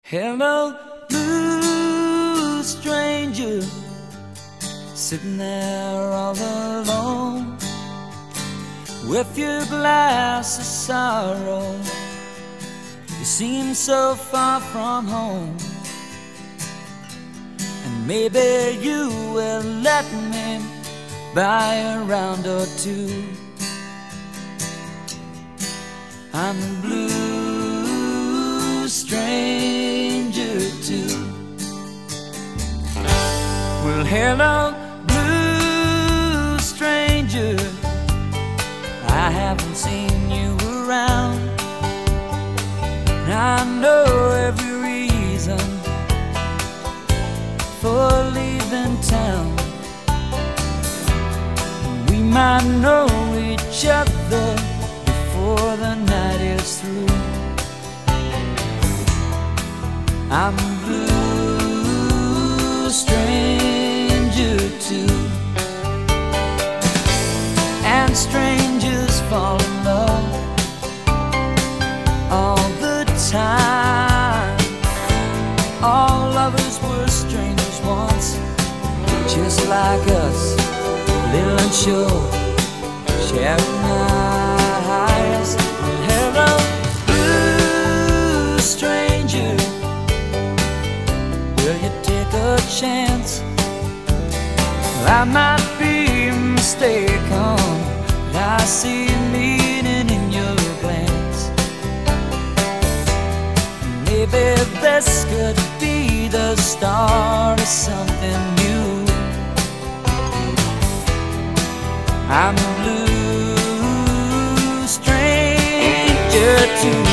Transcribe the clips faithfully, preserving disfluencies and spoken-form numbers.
Hello, blue stranger, sitting there all alone with your glass of sorrow. You seem so far from home, and maybe you will let me buy a round or two. I'm a blue stranger too. Well, hello, blue stranger, I haven't seen you around, and I know every reason for leaving town. We might know each other before the night is through. I'm a blue stranger too, and strangers fall in love all the time. All lovers were strangers once, just like us, little unsure, sharing eyes. Hello, blue stranger, will you take a chance? I might be mistaken, but I see meaning in your glance. Maybe this could be the start of something new. I'm a blue stranger too.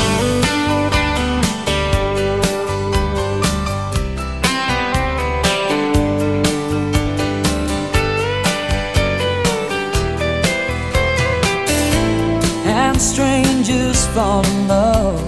And strangers fall in love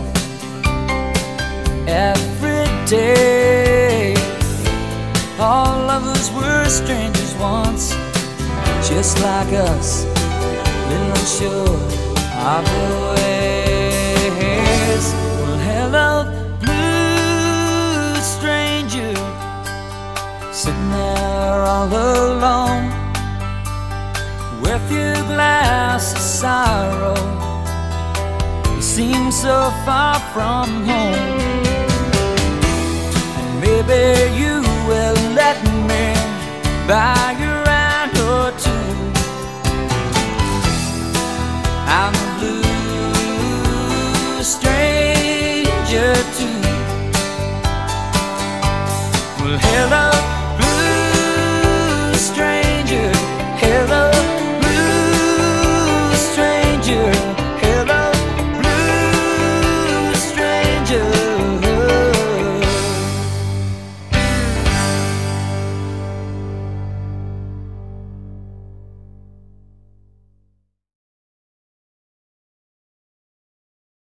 every day. All lovers were strangers once, just like us, little unsure of the ways. Well, hello, blue stranger, sitting there all alone with your glass of sorrow. You seem so far from home, and maybe you will let me buy you round or two. I'm a blue stranger too. Well, hello,